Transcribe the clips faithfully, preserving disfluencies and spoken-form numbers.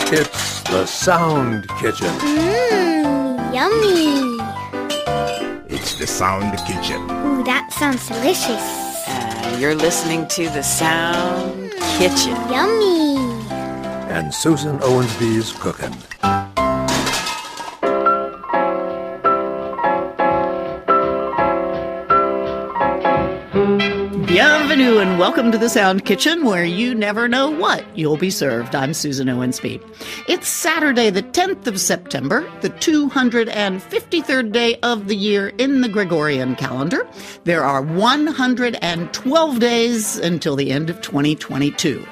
It's the Sound Kitchen. Mmm, yummy. It's the Sound Kitchen. Ooh, that sounds delicious. Uh, you're listening to the Sound Kitchen. Yummy. And Susan Owensby's cooking. Bienvenue and welcome to the Sound Kitchen, where you never know what you'll be served. I'm Susan Owensby. It's Saturday, the tenth of September, the two hundred fifty-third day of the year in the Gregorian calendar. There are one hundred twelve days until the end of twenty twenty-two.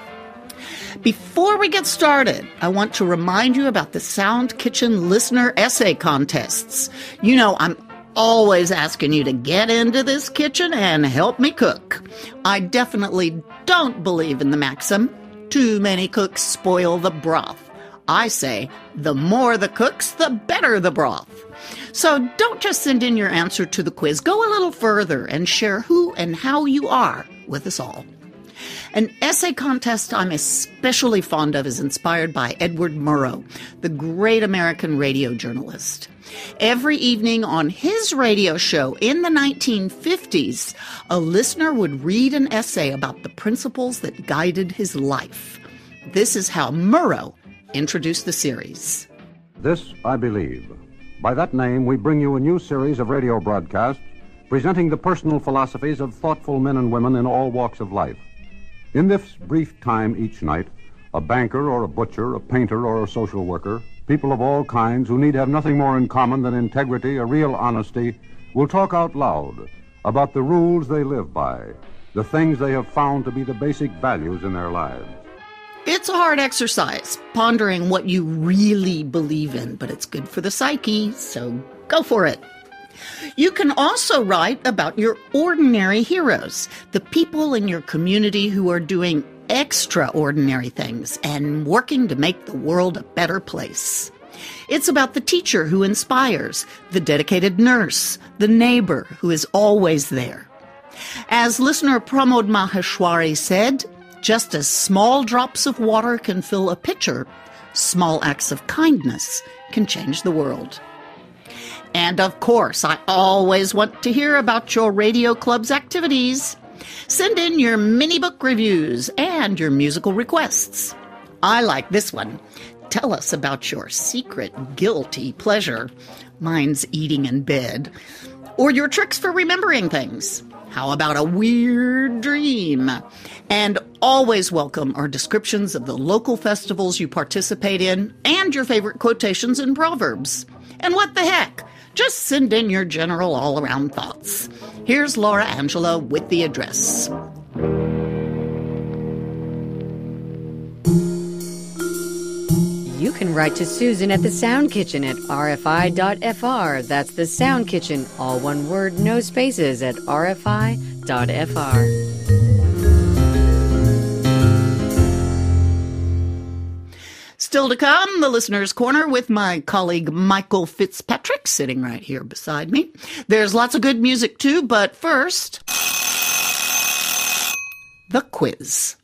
Before we get started, I want to remind you about the Sound Kitchen listener essay contests. You know, I'm always asking you to get into this kitchen and help me cook. I definitely don't believe in the maxim, too many cooks spoil the broth. I say, the more the cooks, the better the broth. So don't just send in your answer to the quiz. Go a little further and share who and how you are with us all. An essay contest I'm especially fond of is inspired by Edward Murrow, the great American radio journalist. Every evening on his radio show in the nineteen fifties, a listener would read an essay about the principles that guided his life. This is how Murrow introduced the series. This I Believe. By that name, we bring you a new series of radio broadcasts presenting the personal philosophies of thoughtful men and women in all walks of life. In this brief time each night, a banker or a butcher, a painter or a social worker, people of all kinds who need have nothing more in common than integrity or real honesty, will talk out loud about the rules they live by, the things they have found to be the basic values in their lives. It's a hard exercise, pondering what you really believe in, but it's good for the psyche, so go for it. You can also write about your ordinary heroes, the people in your community who are doing extraordinary things and working to make the world a better place. It's about the teacher who inspires, the dedicated nurse, the neighbor who is always there. As listener Pramod Maheshwari said, just as small drops of water can fill a pitcher, small acts of kindness can change the world. And of course, I always want to hear about your radio club's activities. Send in your mini book reviews and your musical requests. I like this one. Tell us about your secret guilty pleasure. Mine's eating in bed. Or your tricks for remembering things. How about a weird dream? And always welcome our descriptions of the local festivals you participate in and your favorite quotations and proverbs. And what the heck? Just send in your general all-around thoughts. Here's Laura Angela with the address. You can write to Susan at the Sound Kitchen at r f i dot f r. That's the Sound Kitchen, all one word, no spaces, at r f i dot f r. Still to come, the Listener's Corner with my colleague Michael Fitzpatrick, sitting right here beside me. There's lots of good music too, but first, the quiz.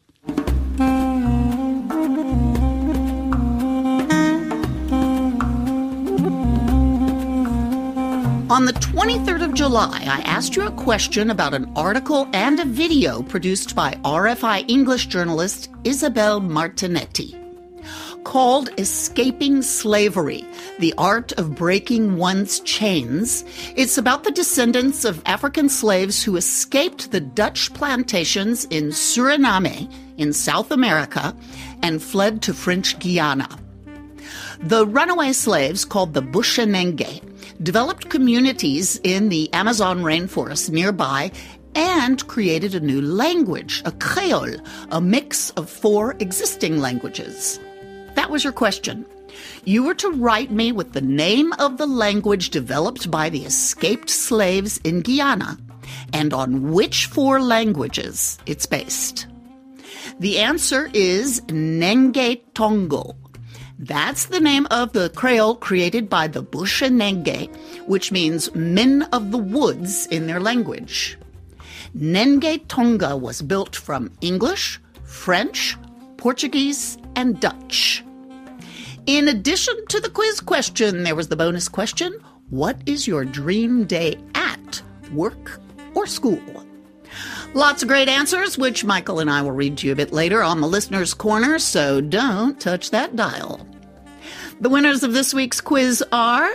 On the twenty-third of July, I asked you a question about an article and a video produced by R F I English journalist Isabel Martinetti. Called Escaping Slavery, The Art of Breaking One's Chains, it's about the descendants of African slaves who escaped the Dutch plantations in Suriname in South America and fled to French Guiana. The runaway slaves, called the Bushenenge, developed communities in the Amazon rainforest nearby and created a new language, a Creole, a mix of four existing languages. That was your question. You were to write me with the name of the language developed by the escaped slaves in Guyana and on which four languages it's based. The answer is Nenge Tongo. That's the name of the Creole created by the Bushenenge, which means men of the woods in their language. Nenge Tonga was built from English, French, Portuguese, and Dutch. In addition to the quiz question, there was the bonus question, what is your dream day at work or school? Lots of great answers, which Michael and I will read to you a bit later on the Listener's Corner, so don't touch that dial. The winners of this week's quiz are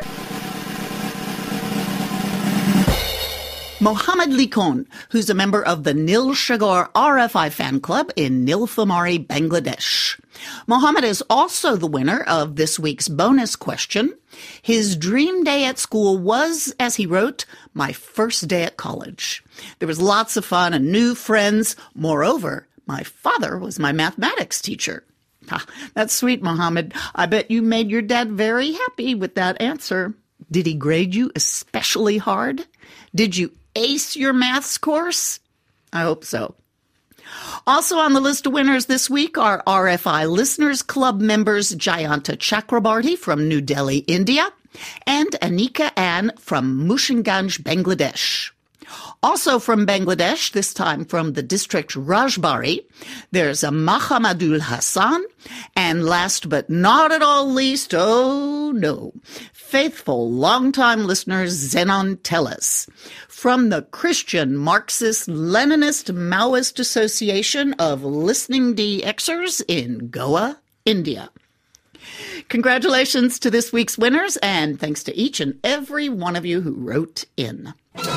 Mohammed Likon, who's a member of the Nilshagor R F I fan club in Nilphamari, Bangladesh. Mohammed is also the winner of this week's bonus question. His dream day at school was, as he wrote, my first day at college. There was lots of fun and new friends. Moreover, my father was my mathematics teacher. Ah, that's sweet, Mohammed. I bet you made your dad very happy with that answer. Did he grade you especially hard? Did you ace your maths course? I hope so. Also on the list of winners this week are R F I Listeners Club members Jayanta Chakrabarti from New Delhi, India, and Anika Ann from Mushinganj, Bangladesh. Also from Bangladesh, this time from the district Rajbari, there's a Mahamadul Hassan, and last but not at all least, oh no, faithful longtime listener Zenon Tellus from the Christian Marxist Leninist Maoist Association of Listening DXers in Goa, India. Congratulations to this week's winners, and thanks to each and every one of you who wrote in.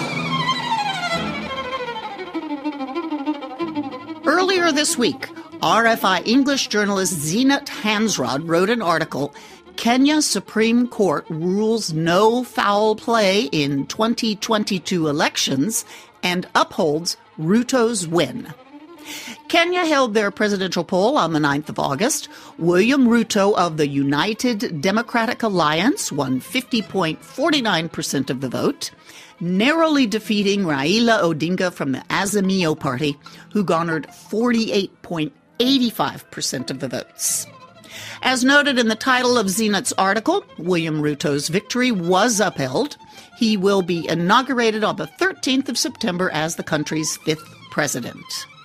Earlier this week, R F I English journalist Zeenat Hansrod wrote an article, Kenya Supreme Court rules no foul play in twenty twenty-two elections and upholds Ruto's win. Kenya held their presidential poll on the ninth of August. William Ruto of the United Democratic Alliance won fifty point four nine percent of the vote, narrowly defeating Raila Odinga from the Azimio Party, who garnered forty-eight point eight five percent of the votes. As noted in the title of Zeenat's article, William Ruto's victory was upheld. He will be inaugurated on the thirteenth of September as the country's fifth president.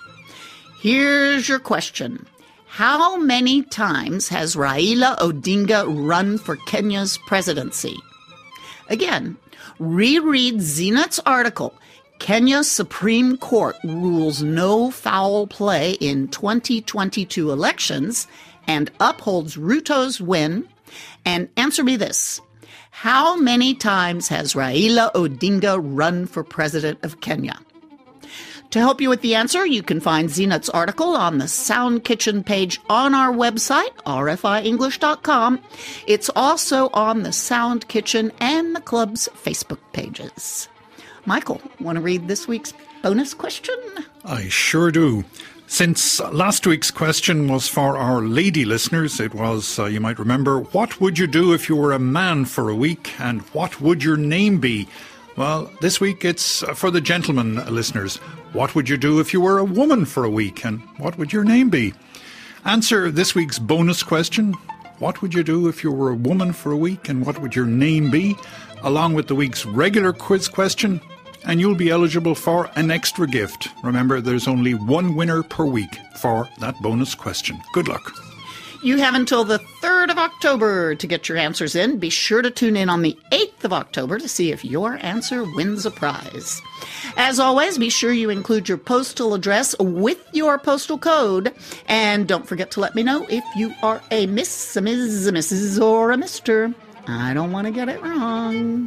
Here's your question. How many times has Raila Odinga run for Kenya's presidency? Again, reread Zeenat's article, Kenya's Supreme Court rules no foul play in twenty twenty-two elections and upholds Ruto's win, and answer me this. How many times has Raila Odinga run for president of Kenya? To help you with the answer, you can find Zeenat's article on the Sound Kitchen page on our website, r f i english dot com. It's also on the Sound Kitchen and the club's Facebook pages. Michael, want to read this week's bonus question? I sure do. Since last week's question was for our lady listeners, it was, uh, you might remember, what would you do if you were a man for a week, and what would your name be? Well, this week it's for the gentlemen listeners. What would you do if you were a woman for a week, and what would your name be? Answer this week's bonus question. What would you do if you were a woman for a week, and what would your name be? Along with the week's regular quiz question, and you'll be eligible for an extra gift. Remember, there's only one winner per week for that bonus question. Good luck. You have until the third of October to get your answers in. Be sure to tune in on the eighth of October to see if your answer wins a prize. As always, be sure you include your postal address with your postal code. And don't forget to let me know if you are a Miss, a Miz, a Missus or a Mister. I don't want to get it wrong.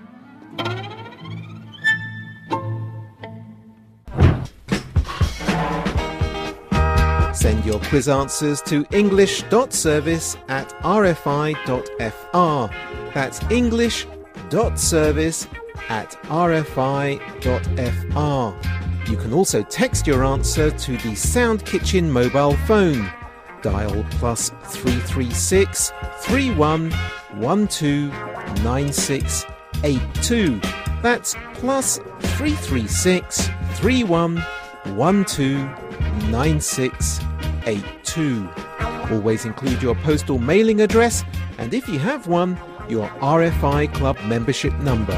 Send your quiz answers to english.service at r f i dot f r. That's english.service at r f i dot f r. You can also text your answer to the Sound Kitchen mobile phone. Dial plus three three six, three one one two, nine six eight two. That's plus three three six, three one one two, nine six eight two. Always include your postal mailing address, and if you have one, your R F I Club membership number.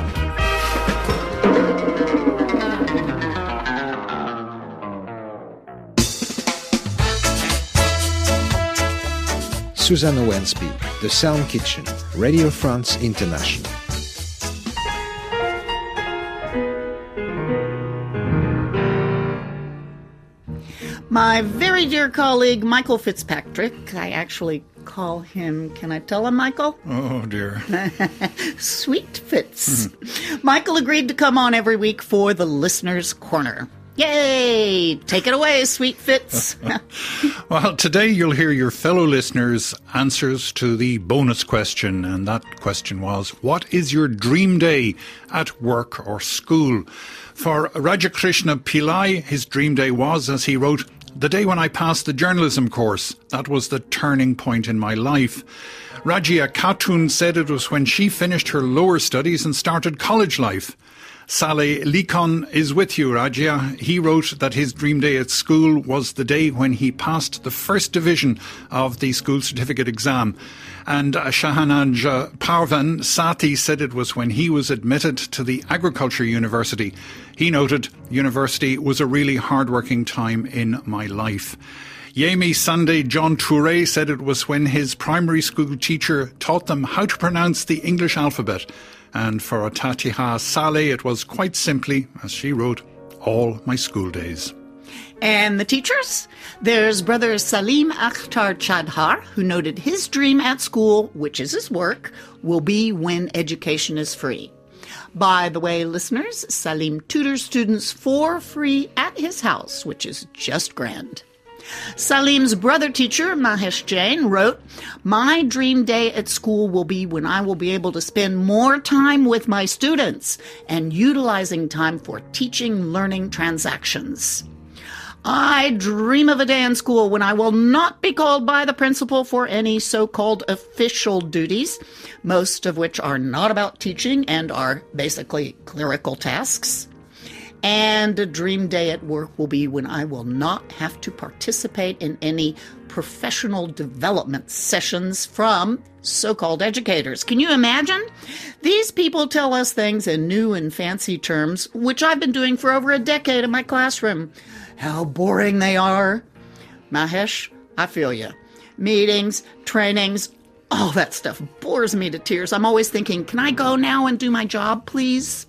Susan Owensby, The Sound Kitchen, Radio France International. My very dear colleague, Michael Fitzpatrick, I actually call him, can I tell him, Michael? Oh, dear. Sweet Fitz. Michael agreed to come on every week for the Listener's Corner. Yay! Take it away, Sweet Fitz. Well, today you'll hear your fellow listeners' answers to the bonus question, and that question was, what is your dream day at work or school? For Rajakrishna Pillai, his dream day was, as he wrote, the day when I passed the journalism course. That was the turning point in my life. Rajia Khatun said it was when she finished her lower studies and started college life. Saleh Likon is with you, Rajia. He wrote that his dream day at school was the day when he passed the first division of the school certificate exam. And uh, Shahanaj Parvan Sati said it was when he was admitted to the Agriculture University. He noted, university was a really hard-working time in my life. Yemi Sunday John Toure said it was when his primary school teacher taught them how to pronounce the English alphabet. And for Atatiha Saleh, it was quite simply, as she wrote, all my school days. And the teachers? There's brother Salim Akhtar Chadhar, who noted his dream at school, which is his work, will be when education is free. By the way, listeners, Salim tutors students for free at his house, which is just grand. Salim's brother teacher, Mahesh Jain, wrote, my dream day at school will be when I will be able to spend more time with my students and utilizing time for teaching, learning transactions. I dream of a day in school when I will not be called by the principal for any so-called official duties, most of which are not about teaching and are basically clerical tasks. And a dream day at work will be when I will not have to participate in any professional development sessions from so-called educators. Can you imagine? These people tell us things in new and fancy terms, which I've been doing for over a decade in my classroom. How boring they are. Mahesh, I feel you. Meetings, trainings, all that stuff bores me to tears. I'm always thinking, can I go now and do my job, please?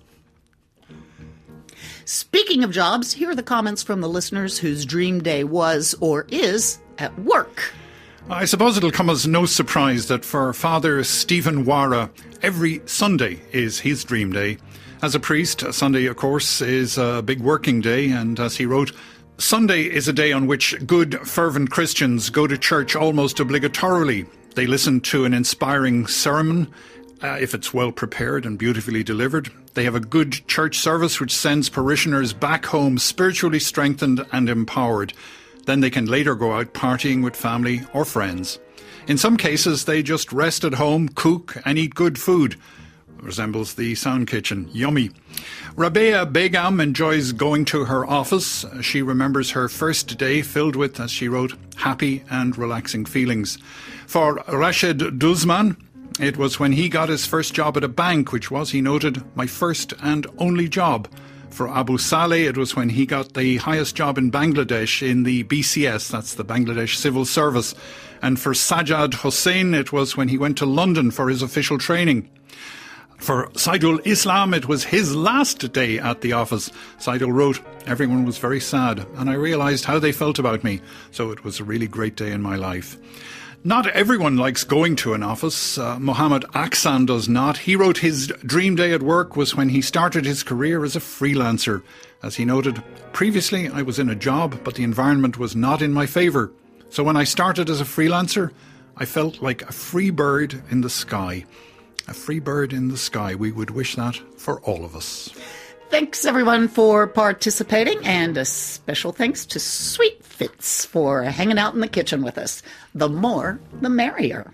Speaking of jobs, here are the comments from the listeners whose dream day was or is at work. I suppose it'll come as no surprise that for Father Stephen Wara, every Sunday is his dream day. As a priest, Sunday, of course, is a big working day, and as he wrote, Sunday is a day on which good, fervent Christians go to church almost obligatorily. They listen to an inspiring sermon, uh, if it's well prepared and beautifully delivered. They have a good church service which sends parishioners back home spiritually strengthened and empowered. Then they can later go out partying with family or friends. In some cases, they just rest at home, cook and eat good food. Resembles the Sound Kitchen. Yummy. Rabea Begum enjoys going to her office. She remembers her first day filled with, as she wrote, happy and relaxing feelings. For Rashid Duzman, it was when he got his first job at a bank, which was, he noted, my first and only job. For Abu Saleh, it was when he got the highest job in Bangladesh in the B C S, that's the Bangladesh Civil Service. And for Sajjad Hussain, it was when he went to London for his official training. For Saidul Islam, it was his last day at the office. Saidul wrote, everyone was very sad, and I realised how they felt about me, so it was a really great day in my life. Not everyone likes going to an office. Uh, Mohammed Aksan does not. He wrote his dream day at work was when he started his career as a freelancer. As he noted, previously I was in a job, but the environment was not in my favour. So when I started as a freelancer, I felt like a free bird in the sky. A free bird in the sky. We would wish that for all of us. Thanks, everyone, for participating, and a special thanks to Sweet Fitz for hanging out in the kitchen with us. The more, the merrier.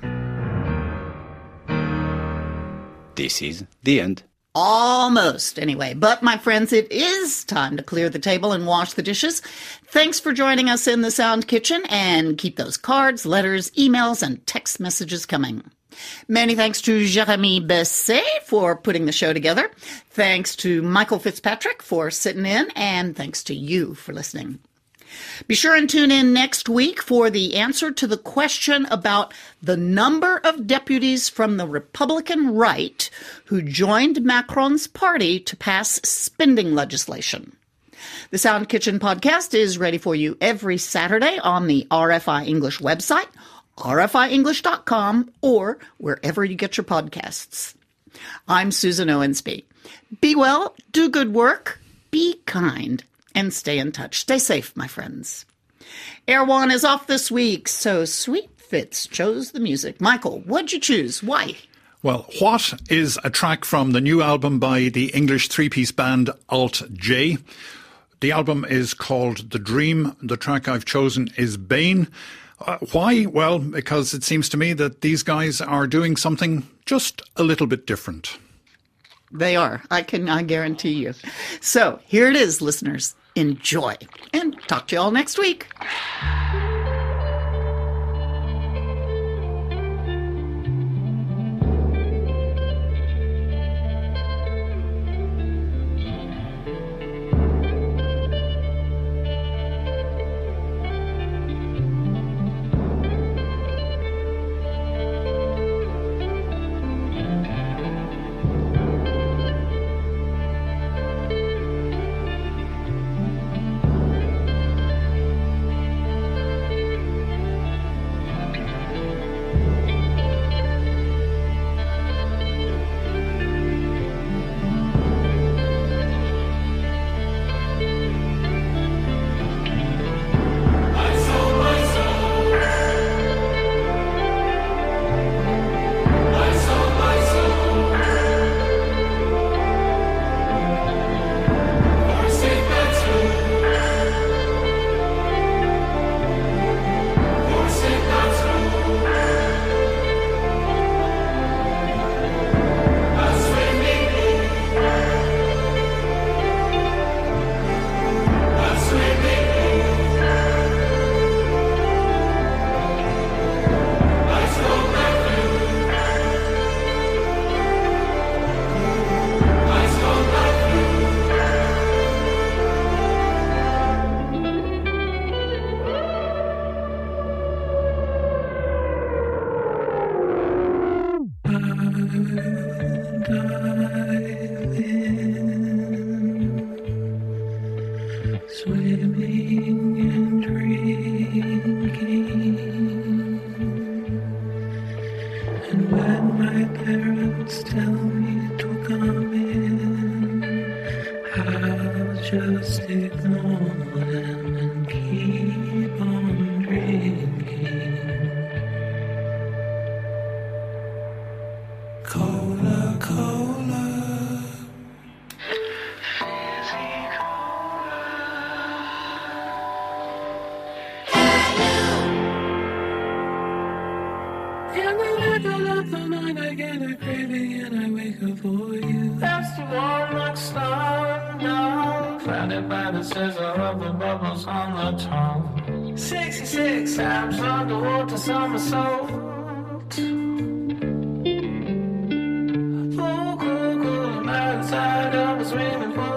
This is the end. Almost, anyway. But, my friends, it is time to clear the table and wash the dishes. Thanks for joining us in the Sound Kitchen, and keep those cards, letters, emails, and text messages coming. Many thanks to Jeremy Besset for putting the show together. Thanks to Michael Fitzpatrick for sitting in, and thanks to you for listening. Be sure and tune in next week for the answer to the question about the number of deputies from the Republican right who joined Macron's party to pass spending legislation. The Sound Kitchen podcast is ready for you every Saturday on the R F I English website, R F I English dot com, or wherever you get your podcasts. I'm Susan Owensby. Be well, do good work, be kind, and stay in touch. Stay safe, my friends. Erwan is off this week, so Sweet Fitz chose the music. Michael, what'd you choose? Why? Well, What is a track from the new album by the English three-piece band Alt J. The album is called The Dream. The track I've chosen is Bane. Uh, why? Well, because it seems to me that these guys are doing something just a little bit different. They are. I can I guarantee you. So here it is, listeners. Enjoy. And talk to you all next week. sixty-six times underwater somersault. Oh, cool, cool, I'm outside, I was waiting for